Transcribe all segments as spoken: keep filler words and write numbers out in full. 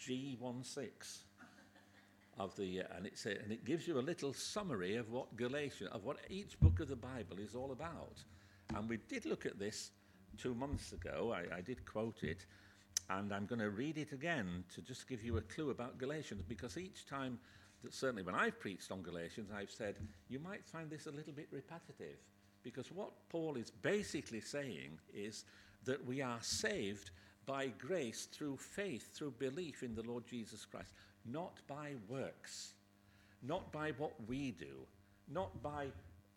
G sixteen of the, uh, and, it's a, and it gives you a little summary of what Galatians, of what each book of the Bible is all about. And we did look at this two months ago. I, I did quote it, and I'm going to read it again to just give you a clue about Galatians, because each time, that certainly when I've preached on Galatians, I've said, you might find this a little bit repetitive, because what Paul is basically saying is that we are saved by grace through faith, through belief in the Lord Jesus Christ, not by works, not by what we do, not by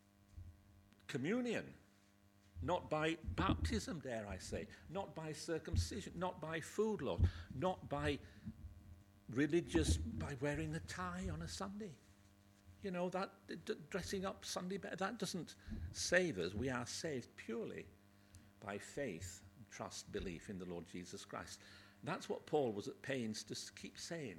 communion, not by baptism, dare I say, not by circumcision, not by food laws, not by religious, by wearing a tie on a Sunday. You know, that d- dressing up Sunday, that doesn't save us. We are saved purely by faith, trust, belief in the Lord Jesus Christ. That's what Paul was at pains to keep saying.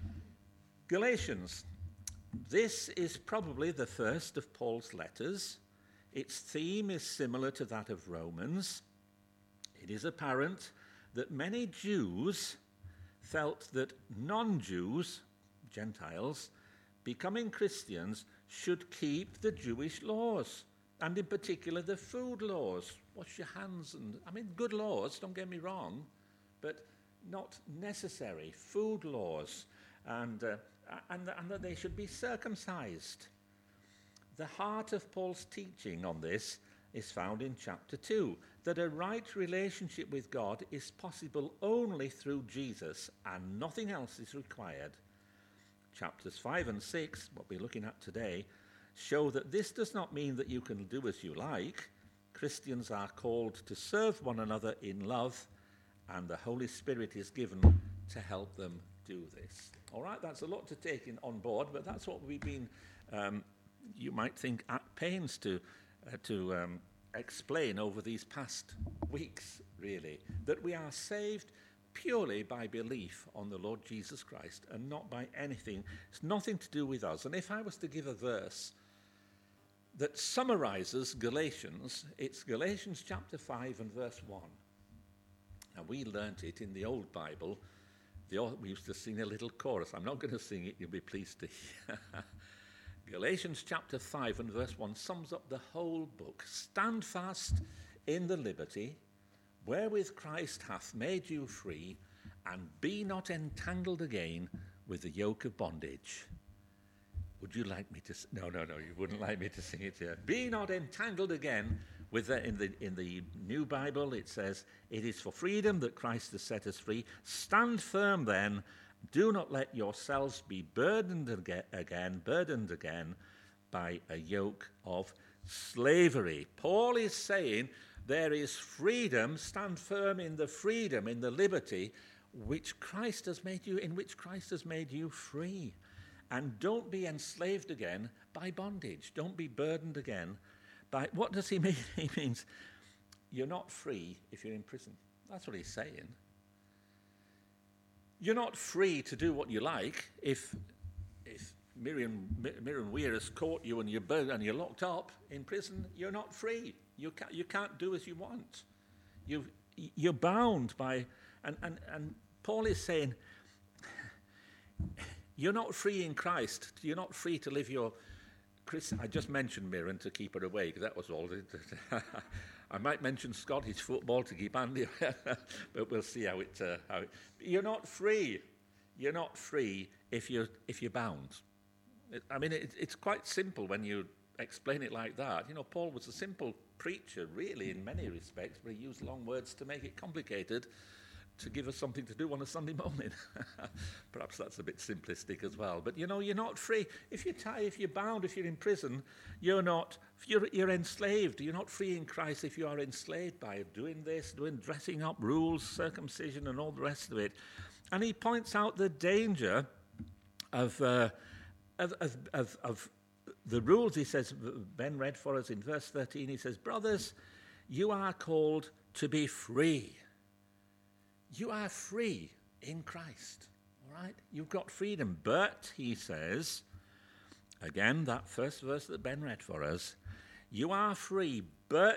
Galatians, this is probably the first of Paul's letters. Its theme is similar to that of Romans. It is apparent that many Jews felt that non-Jews, Gentiles, becoming Christians should keep the Jewish laws, and in particular the food laws. Wash your hands, and I mean, good laws, don't get me wrong, but not necessary. Food laws, and, uh, and, and that they should be circumcised. The heart of Paul's teaching on this is found in chapter two, that a right relationship with God is possible only through Jesus, and nothing else is required. Chapters five and six, what we're looking at today, show that this does not mean that you can do as you like. Christians are called to serve one another in love, and the Holy Spirit is given to help them do this. All right, that's a lot to take in on board, but that's what we've been, um, you might think, at pains to, uh, to um, explain over these past weeks, really, that we are saved purely by belief on the Lord Jesus Christ and not by anything. It's nothing to do with us. And if I was to give a verse that summarizes Galatians, it's Galatians chapter five and verse one. Now, we learnt it in the old Bible. The, we used to sing a little chorus. I'm not going to sing it, you'll be pleased to hear. Galatians chapter five and verse one sums up the whole book. Stand fast in the liberty wherewith Christ hath made you free, and be not entangled again with the yoke of bondage. Would you like me to? No, no, no. You wouldn't like me to sing it here. Be not entangled again with the, in the in the New Bible. It says, "It is for freedom that Christ has set us free. Stand firm, then. Do not let yourselves be burdened again, burdened again, by a yoke of slavery." Paul is saying there is freedom. Stand firm in the freedom, in the liberty which Christ has made you, in which Christ has made you free. And don't be enslaved again by bondage. Don't be burdened again by, what does he mean? He means you're not free if you're in prison. That's what he's saying. You're not free to do what you like if if Miriam Miriam Weir has caught you and you're burdened and you're locked up in prison. You're not free. You can't you can't do as you want. You you're bound by, and and and Paul is saying, you're not free in Christ. You're not free to live your Chris. I just mentioned Miriam to keep her awake. That was all. I might mention Scottish football to keep Andy, but we'll see how it. Uh, how it. You're not free. You're not free if you're if you're bound. It, I mean, it, it's quite simple when you explain it like that. You know, Paul was a simple preacher, really, in many respects, but he used long words to make it complicated, to give us something to do on a Sunday morning. Perhaps that's a bit simplistic as well. But, you know, you're not free. If you're tied, if you're bound, if you're in prison, you're not, you're, you're enslaved. You're not free in Christ if you are enslaved by doing this, doing dressing up, rules, circumcision, and all the rest of it. And he points out the danger of, uh, of, of, of, of the rules. He says, Ben read for us in verse thirteen, he says, brothers, you are called to be free. You are free in Christ, all right? You've got freedom. But, he says, again, that first verse that Ben read for us, you are free, but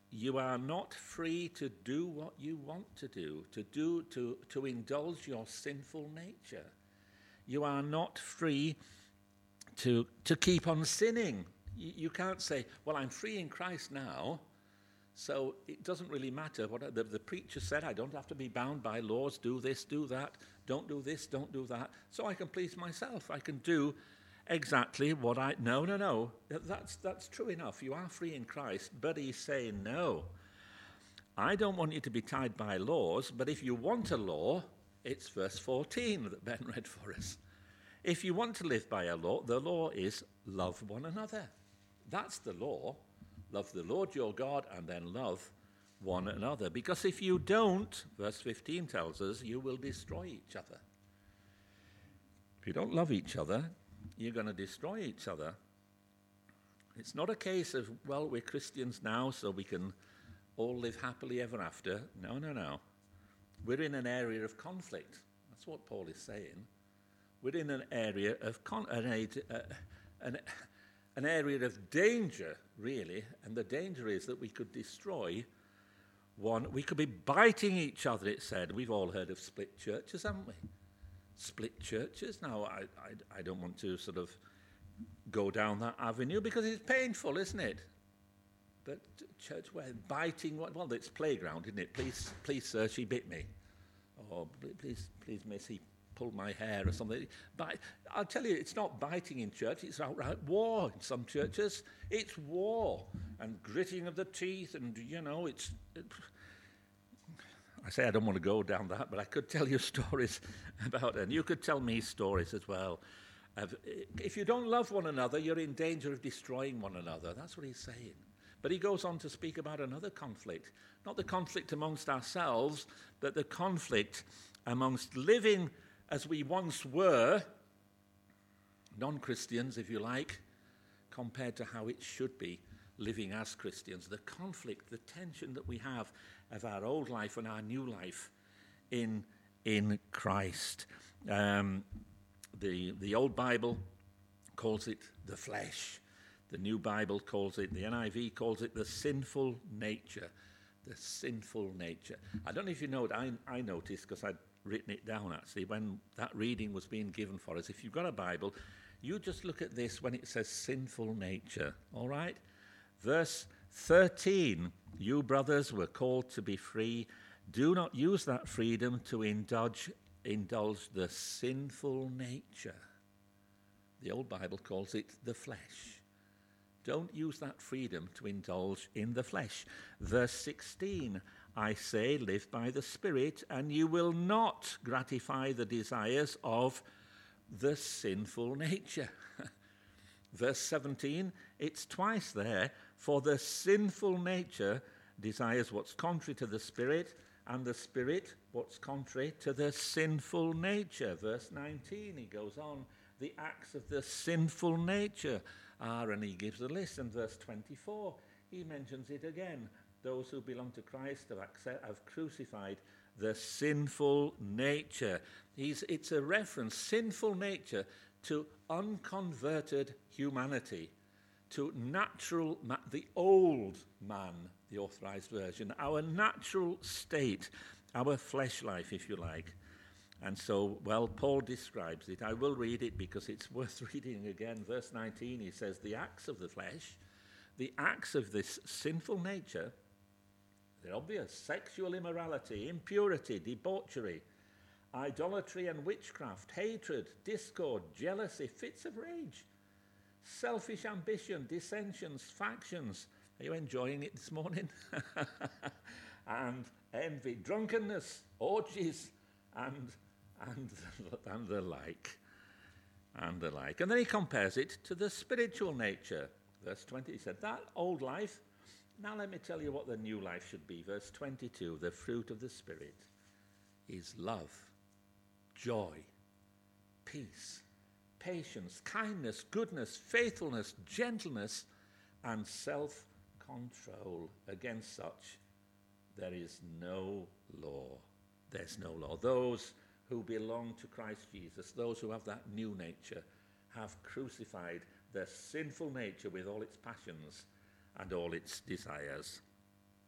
you are not free to do what you want to do, to do to, to indulge your sinful nature. You are not free to, to keep on sinning. You, you can't say, well, I'm free in Christ now, so it doesn't really matter what the, the preacher said. I don't have to be bound by laws, do this, do that, don't do this, don't do that, so I can please myself. I can do exactly what I... No, no, no. That's, that's true enough. You are free in Christ, but he's saying, no, I don't want you to be tied by laws, but if you want a law, it's verse fourteen that Ben read for us. If you want to live by a law, the law is love one another. That's the law. Love the Lord your God and then love one another. Because if you don't, verse fifteen tells us, you will destroy each other. If you don't love each other, you're going to destroy each other. It's not a case of, well, we're Christians now, so we can all live happily ever after. No, no, no. We're in an area of conflict. That's what Paul is saying. We're in an area of con- an, uh, an, an area of danger, really, and the danger is that we could destroy one. We could be biting each other, it said. We've all heard of split churches, haven't we? Split churches. Now, I, I, I don't want to sort of go down that avenue because it's painful, isn't it? But church where biting, well, it's playground, isn't it? Please, please, sir, she bit me. Or please, please, miss, he pulled my hair or something. But I'll tell you, it's not biting in church, it's outright war in some churches. It's war and gritting of the teeth and, you know, it's... It, I say I don't want to go down that, but I could tell you stories about it. And you could tell me stories as well. If you don't love one another, you're in danger of destroying one another. That's what he's saying. But he goes on to speak about another conflict. Not the conflict amongst ourselves, but the conflict amongst living as we once were, non-Christians, if you like, compared to how it should be living as Christians. The conflict, the tension that we have of our old life and our new life in, in Christ. Um, the, the old Bible calls it the flesh. The New Bible calls it, the N I V calls it the sinful nature. The sinful nature. I don't know if you know what I, I noticed, because I'd written it down actually, when that reading was being given for us. If you've got a Bible, you just look at this when it says sinful nature, all right? Verse thirteen, you brothers were called to be free. Do not use that freedom to indulge, indulge the sinful nature. The old Bible calls it the flesh. Don't use that freedom to indulge in the flesh. Verse sixteen, I say, live by the Spirit, and you will not gratify the desires of the sinful nature. Verse seventeen, it's twice there, for the sinful nature desires what's contrary to the Spirit, and the Spirit what's contrary to the sinful nature. Verse nineteen, he goes on, the acts of the sinful nature are, and he gives a list. In verse twenty-four, he mentions it again. Those who belong to Christ have, accept, have crucified the sinful nature. He's, it's a reference, sinful nature, to unconverted humanity, to natural, ma- the old man, the Authorized Version, our natural state, our flesh life, if you like. And so, well, Paul describes it. I will read it because it's worth reading again. Verse nineteen, he says, the acts of the flesh, the acts of this sinful nature, they're obvious: sexual immorality, impurity, debauchery, idolatry and witchcraft, hatred, discord, jealousy, fits of rage, selfish ambition, dissensions, factions. Are you enjoying it this morning? And envy, drunkenness, orgies, and and and the like, and the like. And then he compares it to the spiritual nature. Verse twenty, he said, that old life, now let me tell you what the new life should be. Verse twenty-two, the fruit of the Spirit is love, joy, peace, patience, kindness, goodness, faithfulness, gentleness, and self-control. Against such there is no law. There's no law. Those who belong to Christ Jesus, those who have that new nature, have crucified their sinful nature with all its passions and all its desires.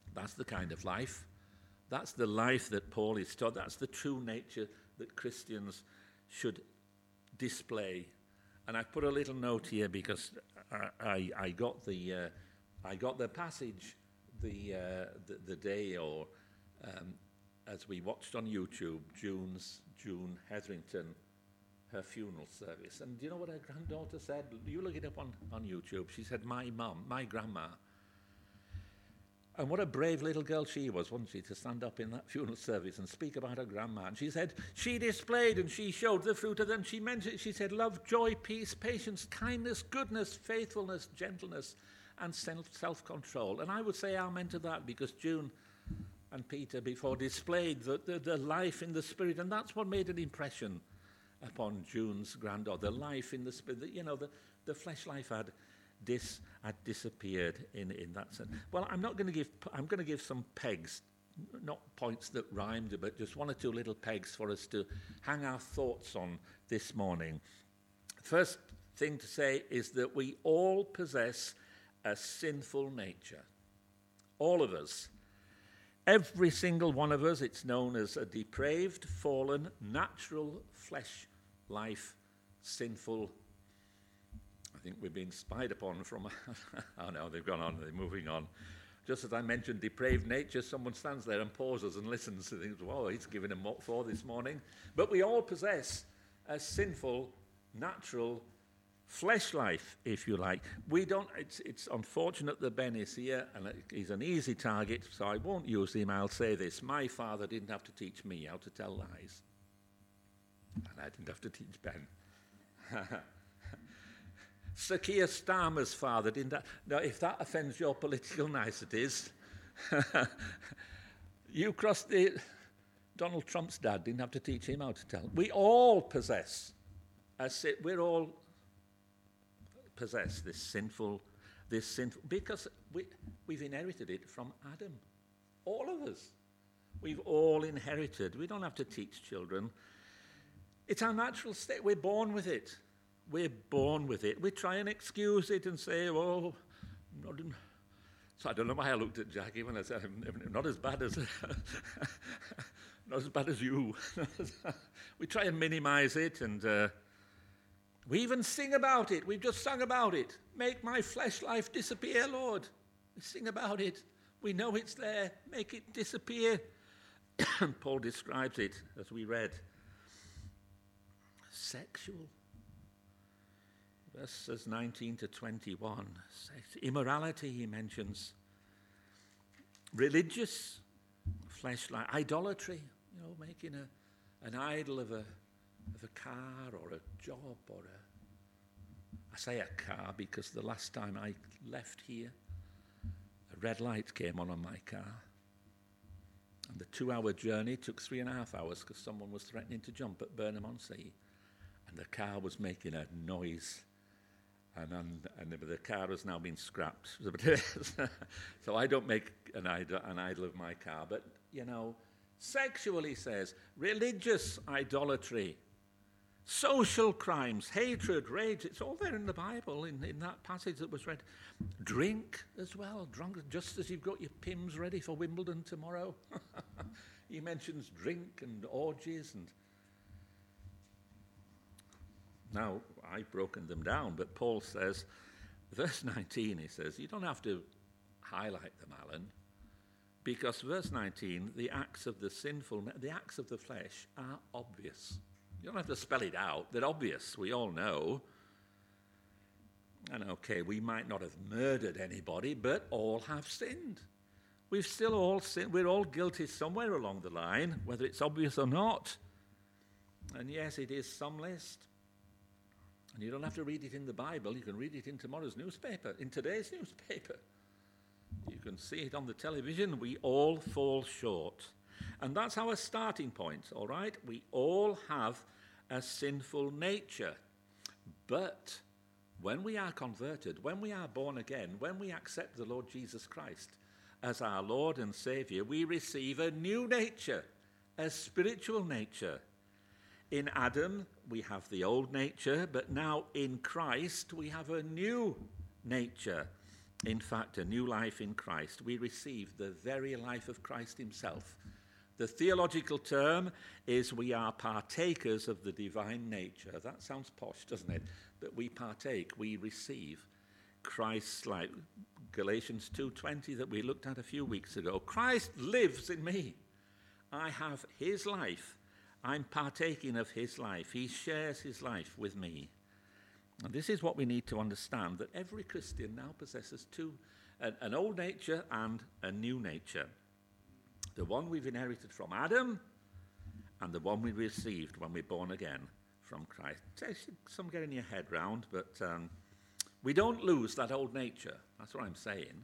That's the kind of life. That's the life that Paul is taught. That's the true nature that Christians should display. And I've put a little note here because I, I, I got the uh, I got the passage the uh, the, the day or um, as we watched on YouTube, June's June Hetherington, her funeral service. And do you know what her granddaughter said? You look it up on, on YouTube. She said, "My mum, my grandma." And what a brave little girl she was, wasn't she, to stand up in that funeral service and speak about her grandma. And she said, she displayed and she showed the fruit of them. She mentioned, she said, love, joy, peace, patience, kindness, goodness, faithfulness, gentleness, and self-control. And I would say amen to that, because June and Peter before displayed the, the, the life in the Spirit. And that's what made an impression upon June's granddaughter, the life in the Spirit. The, you know, the, the flesh life had Dis had disappeared in, in that sense. Well, I'm not going to give. I'm going to give some pegs, not points that rhymed, but just one or two little pegs for us to hang our thoughts on this morning. First thing to say is that we all possess a sinful nature. All of us. Every single one of us. It's known as a depraved, fallen, natural flesh life, sinful. I think we've been spied upon from, oh no, they've gone on, they're moving on. Just as I mentioned depraved nature, someone stands there and pauses and listens and thinks, whoa, he's giving him what for this morning. But we all possess a sinful, natural flesh life, if you like. We don't, it's, it's unfortunate that Ben is here, and he's an easy target, so I won't use him. I'll say this. My father didn't have to teach me how to tell lies. And I didn't have to teach Ben. Sir Keir Starmer's father didn't. That, now, if that offends your political niceties, you crossed the. Donald Trump's dad didn't have to teach him how to tell. We all possess. As it, we're all possess this sinful, this sinful because we we've inherited it from Adam. All of us, we've all inherited. We don't have to teach children. It's our natural state. We're born with it. We're born with it. We try and excuse it and say, oh, not in... So I don't know why I looked at Jackie when I said, not as bad as, not as bad as you. We try and minimize it, and uh, we even sing about it. We've just sung about it. Make my flesh life disappear, Lord. We sing about it. We know it's there. Make it disappear. Paul describes it, as we read, sexual. Verses nineteen to twenty-one. Immorality, he mentions. Religious, fleshlight, idolatry, you know, making a, an idol of a, of a car or a job or a... I say a car because the last time I left here, a red light came on on my car. And the two-hour journey took three and a half hours because someone was threatening to jump at Burnham-on-Sea. And the car was making a noise. And, and, and the car has now been scrapped. So I don't make an idol, an idol of my car. But, you know, sexual, he says, religious idolatry, social crimes, hatred, rage. It's all there in the Bible, in, in that passage that was read. Drink as well, drunk, just as you've got your Pims ready for Wimbledon tomorrow. He mentions drink and orgies and... Now, I've broken them down, but Paul says, verse nineteen, he says, you don't have to highlight them, Alan, because verse nineteen, the acts of the sinful, the acts of the flesh are obvious. You don't have to spell it out. They're obvious. We all know. And okay, we might not have murdered anybody, but all have sinned. We've still all sinned. We're all guilty somewhere along the line, whether it's obvious or not. And yes, it is some list. And you don't have to read it in the Bible. You can read it in tomorrow's newspaper, in today's newspaper. You can see it on the television. We all fall short. And that's our starting point, all right? We all have a sinful nature. But when we are converted, when we are born again, when we accept the Lord Jesus Christ as our Lord and Savior, we receive a new nature, a spiritual nature. In Adam, we have the old nature, but now in Christ, we have a new nature. in fact, a new life in Christ. We receive the very life of Christ himself. The theological term is we are partakers of the divine nature. That sounds posh, doesn't it? But we partake, we receive Christ's life. Galatians two twenty that we looked at a few weeks ago. Christ lives in me. I have his life. I'm partaking of his life. He shares his life with me. And this is what we need to understand, that every Christian now possesses two, an, an old nature and a new nature. The one we've inherited from Adam and the one we received when we're born again from Christ. Takes some getting your head round, but um, we don't lose that old nature. That's what I'm saying.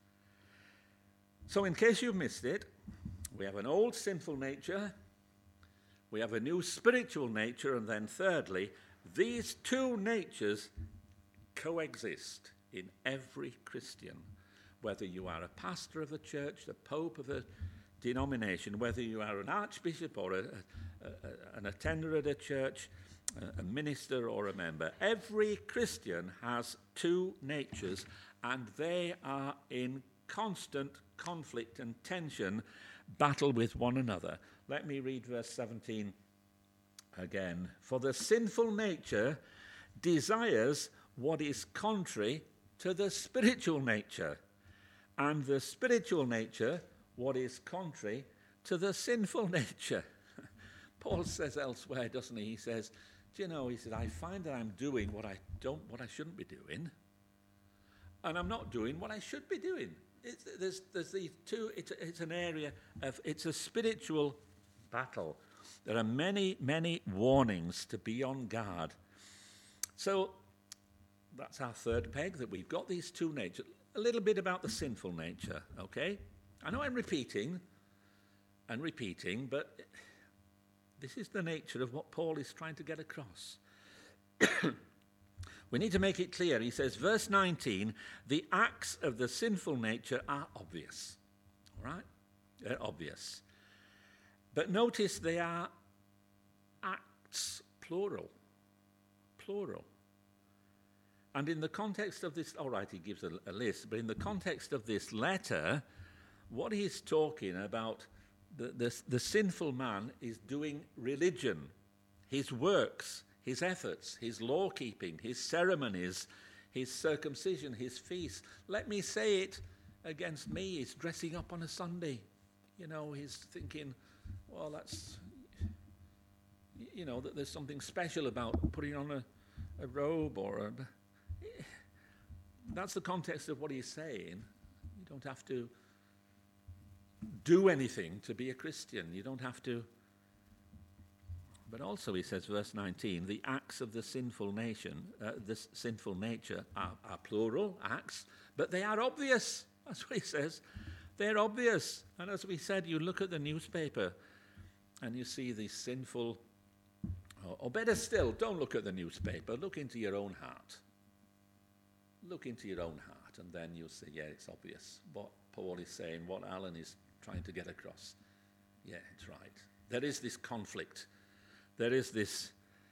So in case you've missed it, we have an old sinful nature, we have a new spiritual nature, and then thirdly, these two natures coexist in every Christian. Whether you are a pastor of a church, the pope of a denomination, whether you are an archbishop or a, a, a, an attender at a church, a, a minister or a member, every Christian has two natures, and they are in constant conflict and tension, battle with one another. Let me read verse seventeen again. For the sinful nature desires what is contrary to the spiritual nature, and the spiritual nature what is contrary to the sinful nature. Paul says elsewhere, doesn't he? He says, do you know, he said, I find that I'm doing what I don't, what I shouldn't be doing, and I'm not doing what I should be doing. It's, there's, there's these two, it's, it's an area of, it's a spiritual battle. There are many, many warnings to be on guard. So that's our third peg, that we've got these two natures. A little bit about the sinful nature, okay? I know I'm repeating and repeating, but this is the nature of what Paul is trying to get across. We need to make it clear. He says, verse nineteen, the acts of the sinful nature are obvious. All right? They're obvious. But notice they are acts, plural. Plural. And in the context of this, all right, he gives a, a list, but in the context of this letter, what he's talking about, the, the, the sinful man is doing religion, his works, his efforts, his law-keeping, his ceremonies, his circumcision, his feasts. Let me say it against me, he's dressing up on a Sunday. You know, he's thinking, well, that's, you know, that there's something special about putting on a, a robe or a... That's the context of what he's saying. You don't have to do anything to be a Christian. You don't have to... But also, he says, verse nineteen, the acts of the sinful nation, uh, this sinful nature are, are plural acts, but they are obvious. That's what he says. They're obvious. And as we said, you look at the newspaper and you see these sinful, or, or better still, don't look at the newspaper. Look into your own heart. Look into your own heart, and then you'll say, yeah, it's obvious what Paul is saying, what Alan is trying to get across. Yeah, it's right. There is this conflict. There is this,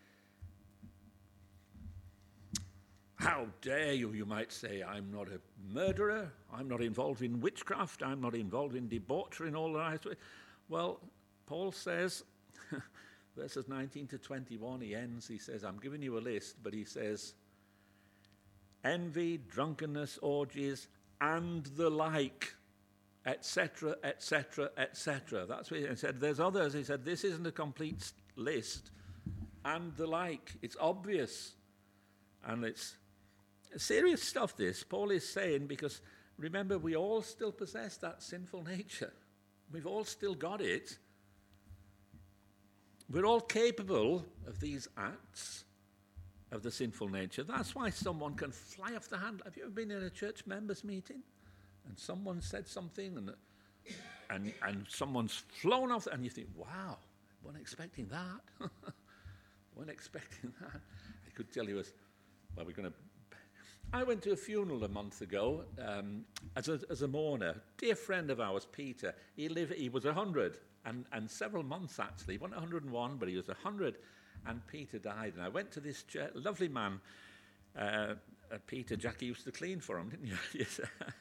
how dare you, you might say, I'm not a murderer, I'm not involved in witchcraft, I'm not involved in debauchery and all that. Well, Paul says, verses nineteen to twenty-one, he ends, he says, I'm giving you a list, but he says, envy, drunkenness, orgies, and the like, et cetera, et cetera, et cetera. That's what he said. There's others. He said, this isn't a complete list, and the like. It's obvious. And it's serious stuff, this. Paul is saying, because remember, we all still possess that sinful nature. We've all still got it. We're all capable of these acts of the sinful nature. That's why someone can fly off the handle. Have you ever been in a church members meeting and someone said something and and and someone's flown off and you think, wow, I wasn't expecting that. wasn't expecting that. I could tell you, as well, we're going to... I went to a funeral a month ago um, as, a, as a mourner. Dear friend of ours, Peter, he lived. He was one hundred and, and several months actually. He wasn't one hundred and one, but he was one hundred. And Peter died, and I went to this church, lovely man, uh, at Peter, Jackie used to clean for him, didn't you? Yes.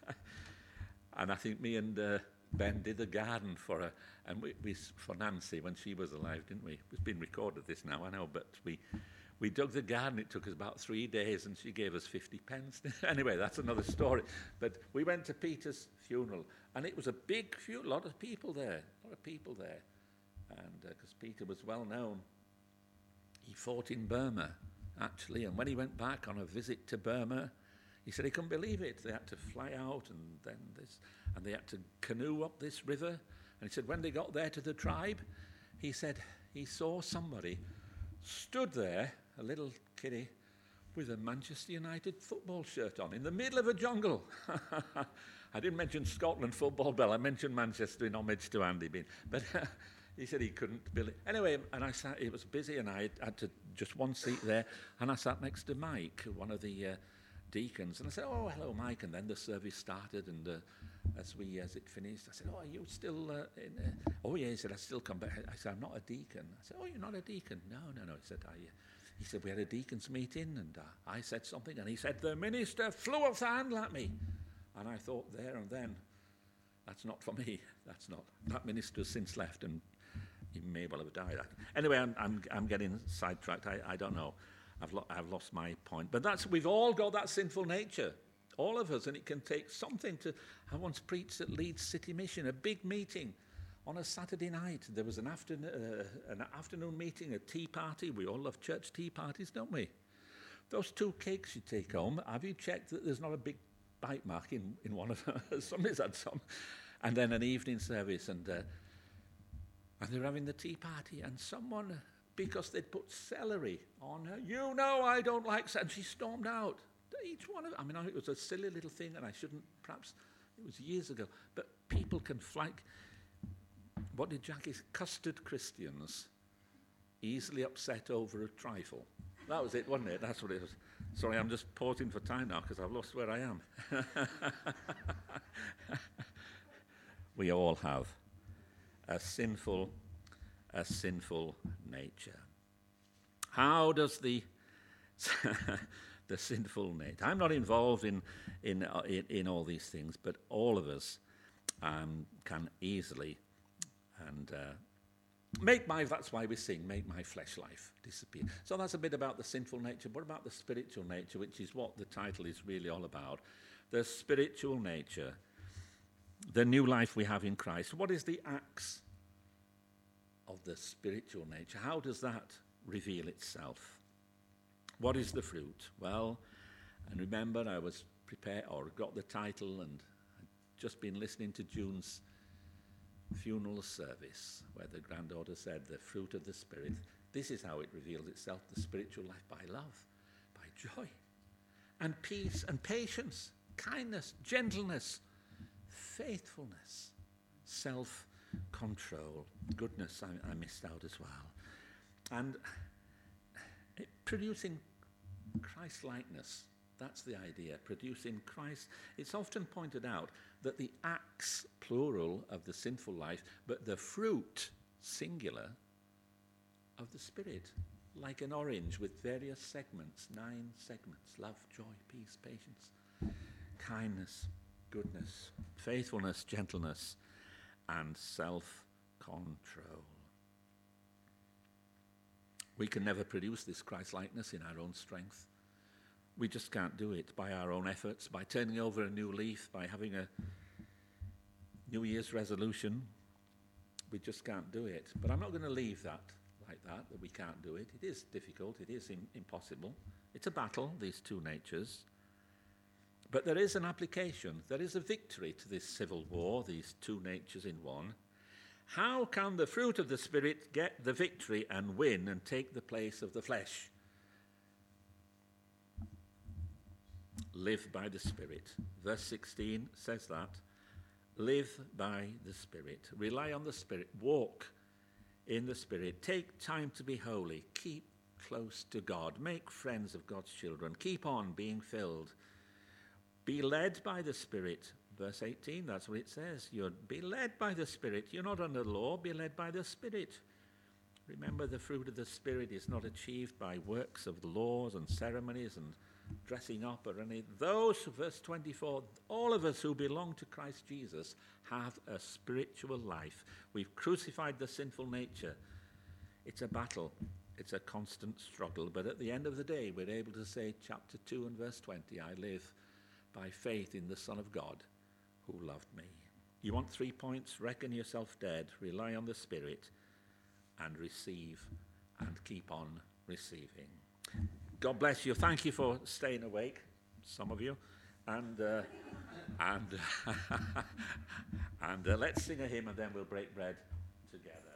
And I think me and uh, Ben did the garden for her, and we, we for Nancy when she was alive, didn't we? It's been recorded this now, I know, but we we dug the garden. It took us about three days, and she gave us fifty pence. Anyway, that's another story. But we went to Peter's funeral, and it was a big funeral, a lot of people there, a lot of people there, and because uh, Peter was well known, he fought in Burma actually, and when he went back on a visit to Burma, he said he couldn't believe it. They had to fly out, and then this, and they had to canoe up this river. And he said when they got there to the tribe, he said he saw somebody stood there, a little kiddie, with a Manchester United football shirt on in the middle of a jungle. I didn't mention Scotland football, Bell. I mentioned Manchester in homage to Andy Bean. But he said he couldn't believe it. Anyway, and I sat, it was busy, and I had to just one seat there, and I sat next to Mike, one of the uh, deacons, and I said, "Oh, hello, Mike." And then the service started, and uh, as we as it finished, I said, "Oh, are you still uh, in?" Uh, oh, yeah. He said, "I still come back." I said, "I'm not a deacon." I said, "Oh, you're not a deacon?" "No, no, no." He said, "I." Uh, he said, "We had a deacons meeting, and uh, I said something, and he said the minister flew off the handle at me," and I thought there and then, that's not for me. That's not. That minister's since left, and he may well have died. Anyway, I'm I'm, I'm getting sidetracked. I, I don't know. I've, lo- I've lost my point. But that's we've all got that sinful nature, all of us, and it can take something to... I once preached at Leeds City Mission, a big meeting on a Saturday night. There was an, afternoon, uh, an afternoon meeting, a tea party. We all love church tea parties, don't we? Those two cakes you take home, have you checked that there's not a big bite mark in, in one of them? Somebody's had some. And then an evening service, and, uh, and they're having the tea party, and someone... because they'd put celery on her. "You know I don't like celery." And she stormed out. Each one of I mean, it was a silly little thing, and I shouldn't, perhaps, it was years ago. But people can flag, what did Jackie say? Custard Christians, easily upset over a trifle. That was it, wasn't it? That's what it was. Sorry, I'm just pausing for time now, because I've lost where I am. We all have a sinful a sinful nature. How does the the sinful nature? I'm not involved in in uh, in, in all these things, but all of us um, can easily and uh, make my. That's why we sing, "Make my flesh life disappear." So that's a bit about the sinful nature. What about the spiritual nature, which is what the title is really all about? The spiritual nature, the new life we have in Christ. What is the acts of the spiritual nature? How does that reveal itself? What is the fruit? Well, and remember, I was prepared, or got the title, and I'd just been listening to June's funeral service, where the granddaughter said, the fruit of the Spirit. This is how it reveals itself, the spiritual life, by love, by joy, and peace, and patience, kindness, gentleness, faithfulness, self control, goodness, I, I missed out as well. And it, producing Christ-likeness, that's the idea, producing Christ. It's often pointed out that the acts, plural, of the sinful life, but the fruit, singular, of the Spirit, like an orange with various segments, nine segments: love, joy, peace, patience, kindness, goodness, faithfulness, gentleness, and self-control. We can never produce this Christ-likeness in our own strength. We just can't do it by our own efforts, by turning over a new leaf, by having a New Year's resolution. We just can't do it. But I'm not going to leave that like that, that we can't do it. It is difficult. It is im- impossible. It's a battle, these two natures. But there is an application. There is a victory to this civil war, these two natures in one. How can the fruit of the Spirit get the victory and win and take the place of the flesh? Live by the Spirit. Verse sixteen says that. Live by the Spirit. Rely on the Spirit. Walk in the Spirit. Take time to be holy. Keep close to God. Make friends of God's children. Keep on being filled. Be led by the Spirit. Verse eighteen, that's what it says. You're be led by the Spirit. You're not under law. Be led by the Spirit. Remember, the fruit of the Spirit is not achieved by works of the laws and ceremonies and dressing up or any. Those, verse twenty-four, all of us who belong to Christ Jesus have a spiritual life. We've crucified the sinful nature. It's a battle. It's a constant struggle. But at the end of the day, we're able to say, chapter two and verse twenty, I live by faith in the Son of God who loved me. You want three points? Reckon yourself dead, rely on the Spirit, and receive and keep on receiving. God bless you. Thank you for staying awake, some of you. And uh, and, and uh, let's sing a hymn and then we'll break bread together.